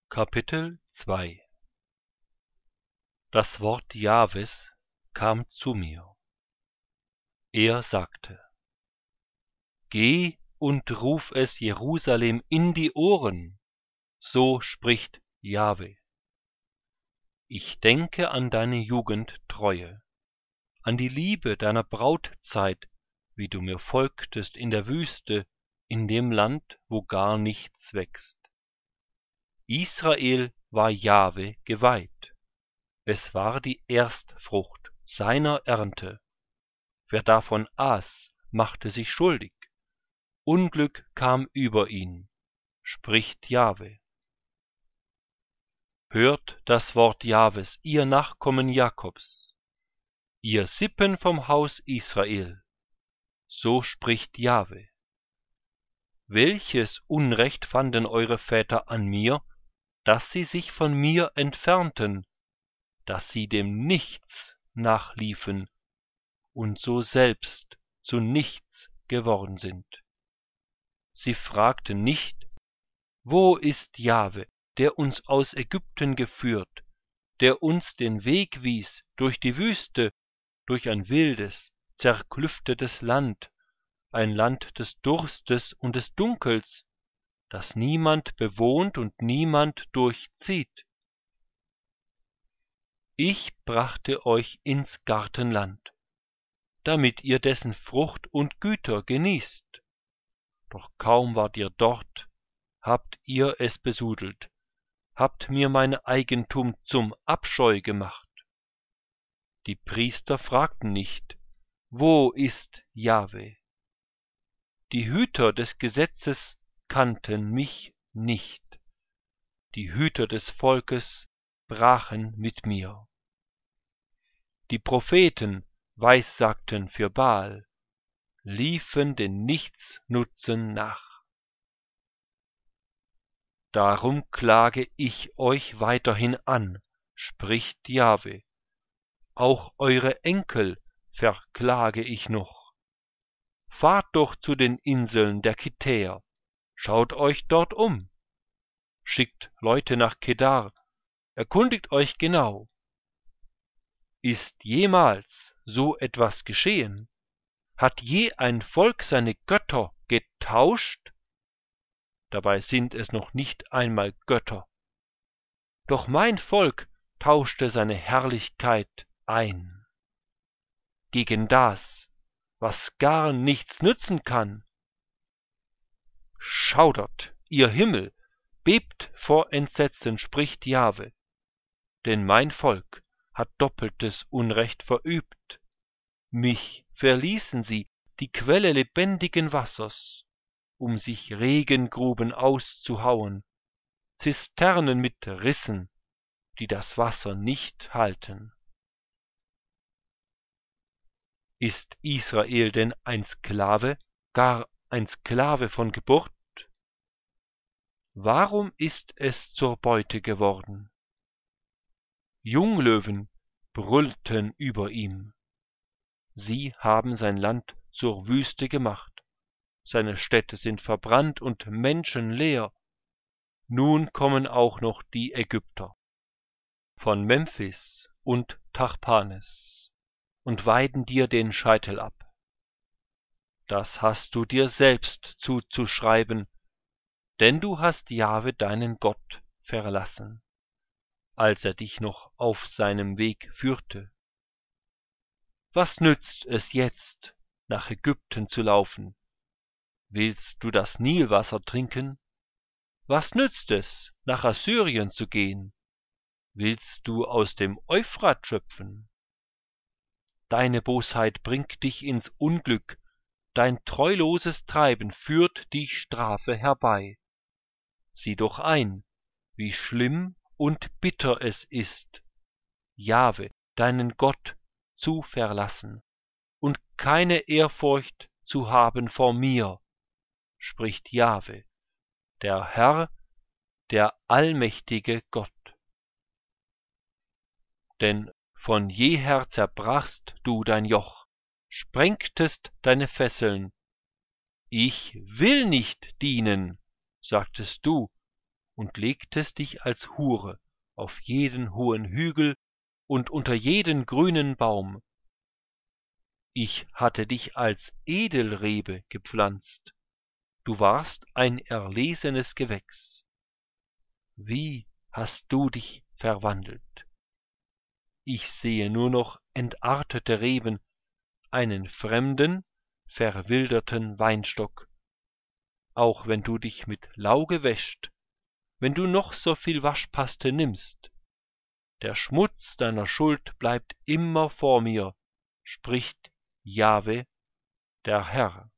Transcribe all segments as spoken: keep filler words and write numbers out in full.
Kapitel zwei. Das Wort Jahwes kam zu mir. Er sagte: Geh und ruf es Jerusalem in die Ohren, so spricht Jahwe. Ich denke an deine Jugendtreue, an die Liebe deiner Brautzeit, wie du mir folgtest in der Wüste, in dem Land, wo gar nichts wächst. Israel war Jahwe geweiht. Es war die Erstfrucht seiner Ernte. Wer davon aß, machte sich schuldig. Unglück kam über ihn, spricht Jahwe. Hört das Wort Jahwes, ihr Nachkommen Jakobs, ihr Sippen vom Haus Israel. So spricht Jahwe. Welches Unrecht fanden eure Väter an mir, dass sie sich von mir entfernten, dass sie dem Nichts nachliefen und so selbst zu nichts geworden sind. Sie fragten nicht: Wo ist Jahwe, der uns aus Ägypten geführt, der uns den Weg wies durch die Wüste, durch ein wildes, zerklüftetes Land, ein Land des Durstes und des Dunkels, das niemand bewohnt und niemand durchzieht? Ich brachte euch ins Gartenland, damit ihr dessen Frucht und Güter genießt. Doch kaum wart ihr dort, habt ihr es besudelt, habt mir mein Eigentum zum Abscheu gemacht. Die Priester fragten nicht: Wo ist Jahwe? Die Hüter des Gesetzes kannten mich nicht. Die Hüter des Volkes brachen mit mir. Die Propheten weissagten für Baal, liefen den Nichtsnutzen nach. Darum klage ich euch weiterhin an, spricht Jahwe. Auch eure Enkel verklage ich noch. Fahrt doch zu den Inseln der Kitäer, schaut euch dort um. Schickt Leute nach Kedar, erkundigt euch genau. Ist jemals so etwas geschehen? Hat je ein Volk seine Götter getauscht? Dabei sind es noch nicht einmal Götter. Doch mein Volk tauschte seine Herrlichkeit ein gegen das, was gar nichts nützen kann. Schaudert, ihr Himmel, bebt vor Entsetzen, spricht Jahwe, denn mein Volk hat doppeltes Unrecht verübt. Mich verließen sie, die Quelle lebendigen Wassers, um sich Regengruben auszuhauen, Zisternen mit Rissen, die das Wasser nicht halten. Ist Israel denn ein Sklave, gar ein Sklave von Geburt? Warum ist es zur Beute geworden? Junglöwen brüllten über ihm. Sie haben sein Land zur Wüste gemacht. Seine Städte sind verbrannt und menschenleer. Nun kommen auch noch die Ägypter von Memphis und Tachpanes und weiden dir den Scheitel ab. Das hast du dir selbst zuzuschreiben, denn du hast Jahwe deinen Gott verlassen, als er dich noch auf seinem Weg führte. Was nützt es jetzt, nach Ägypten zu laufen? Willst du das Nilwasser trinken? Was nützt es, nach Assyrien zu gehen? Willst du aus dem Euphrat schöpfen? Deine Bosheit bringt dich ins Unglück, dein treuloses Treiben führt die Strafe herbei. Sieh doch ein, wie schlimm und bitter es ist, Jahwe, deinen Gott, zu verlassen und keine Ehrfurcht zu haben vor mir, spricht Jahwe, der Herr, der allmächtige Gott. Denn von jeher zerbrachst du dein Joch, sprengtest deine Fesseln. Ich will nicht dienen, sagtest du, und legtest dich als Hure auf jeden hohen Hügel und unter jeden grünen Baum. Ich hatte dich als Edelrebe gepflanzt, du warst ein erlesenes Gewächs. Wie hast du dich verwandelt? Ich sehe nur noch entartete Reben, einen fremden, verwilderten Weinstock. Auch wenn du dich mit Lauge wäscht, wenn du noch so viel Waschpaste nimmst, der Schmutz deiner Schuld bleibt immer vor mir, spricht Jahwe, der Herr.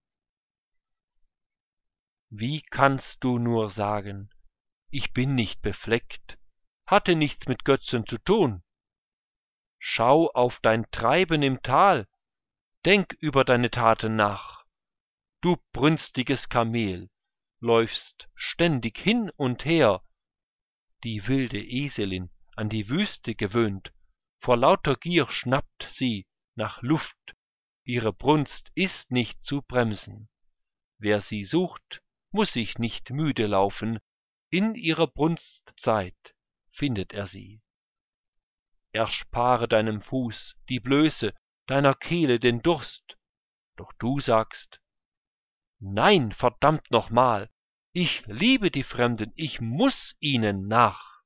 Wie kannst du nur sagen, ich bin nicht befleckt, hatte nichts mit Götzen zu tun? Schau auf dein Treiben im Tal, denk über deine Taten nach. Du brünstiges Kamel, läufst ständig hin und her, die wilde Eselin, an die Wüste gewöhnt, vor lauter Gier schnappt sie nach Luft, ihre Brunst ist nicht zu bremsen. Wer sie sucht, muß sich nicht müde laufen, in ihrer Brunstzeit findet er sie. Erspare deinem Fuß die Blöße, deiner Kehle den Durst, doch du sagst, nein, verdammt nochmal, ich liebe die Fremden, ich muß ihnen nach.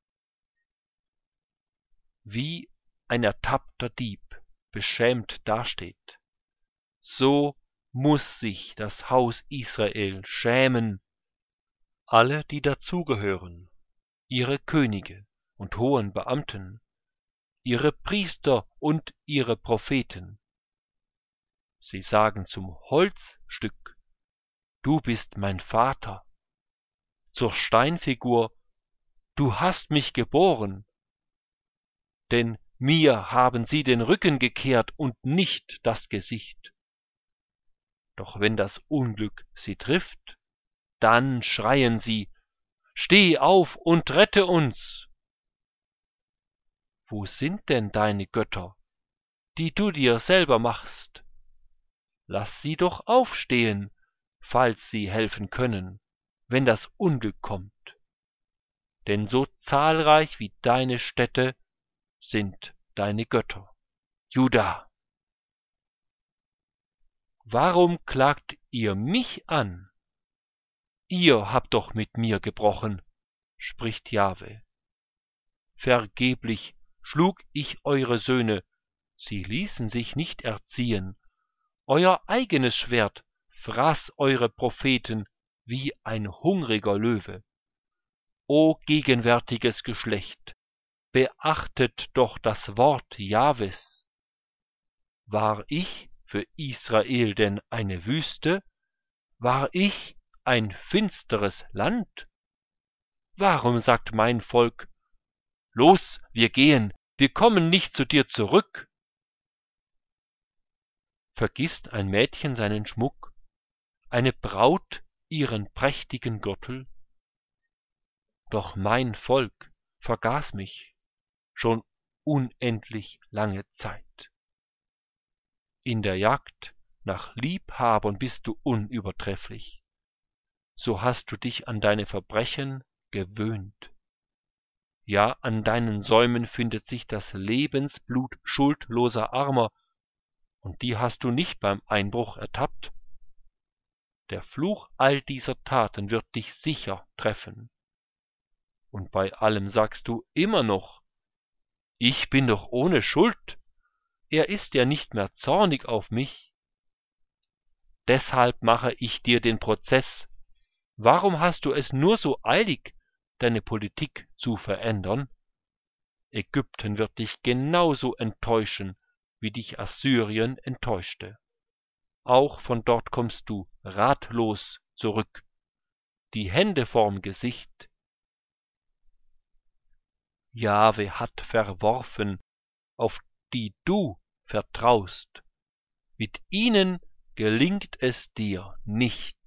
Wie ein ertappter Dieb beschämt dasteht, so muß sich das Haus Israel schämen, alle, die dazugehören, ihre Könige und hohen Beamten, ihre Priester und ihre Propheten. Sie sagen zum Holzstück, du bist mein Vater, zur Steinfigur, du hast mich geboren, denn mir haben sie den Rücken gekehrt und nicht das Gesicht. Doch wenn das Unglück sie trifft, dann schreien sie, steh auf und rette uns. Wo sind denn deine Götter, die du dir selber machst? Lass sie doch aufstehen, falls sie helfen können, wenn das Unglück kommt. Denn so zahlreich wie deine Städte sind deine Götter, Juda. Warum klagt ihr mich an? Ihr habt doch mit mir gebrochen, spricht Jahwe. Vergeblich schlug ich eure Söhne, sie ließen sich nicht erziehen. Euer eigenes Schwert fraß eure Propheten wie ein hungriger Löwe. O gegenwärtiges Geschlecht, beachtet doch das Wort Jahwes. War ich für Israel denn eine Wüste? War ich ein finsteres Land? Warum sagt mein Volk, los, wir gehen, wir kommen nicht zu dir zurück? Vergisst ein Mädchen seinen Schmuck, eine Braut ihren prächtigen Gürtel? Doch mein Volk vergaß mich schon unendlich lange Zeit. In der Jagd nach Liebhabern bist du unübertrefflich, so hast du dich an deine Verbrechen gewöhnt. Ja, an deinen Säumen findet sich das Lebensblut schuldloser Armer, und die hast du nicht beim Einbruch ertappt. Der Fluch all dieser Taten wird dich sicher treffen. Und bei allem sagst du immer noch, ich bin doch ohne Schuld, er ist ja nicht mehr zornig auf mich. Deshalb mache ich dir den Prozess. Warum hast du es nur so eilig, deine Politik zu verändern? Ägypten wird dich genauso enttäuschen, wie dich Assyrien enttäuschte. Auch von dort kommst du ratlos zurück, die Hände vorm Gesicht. Jahwe hat verworfen, auf die du vertraust. Mit ihnen gelingt es dir nicht.